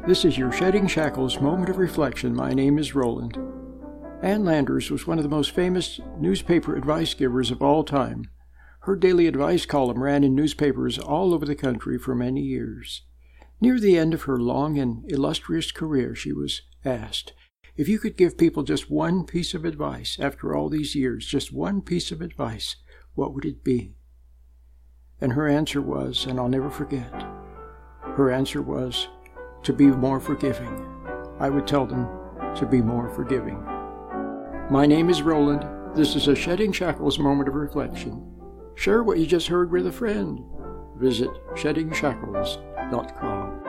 This is your Shedding Shackles moment of reflection. My name is Roland. Ann Landers was one of the most famous newspaper advice givers of all time. Her daily advice column ran in newspapers all over the country for many years. Near the end of her long and illustrious career, she was asked, if you could give people just one piece of advice after all these years, just one piece of advice, what would it be? And her answer was, and I'll never forget, her answer was, to be more forgiving. I would tell them to be more forgiving. My name is Roland. This is a Shedding Shackles moment of reflection. Share what you just heard with a friend. Visit sheddingshackles.com.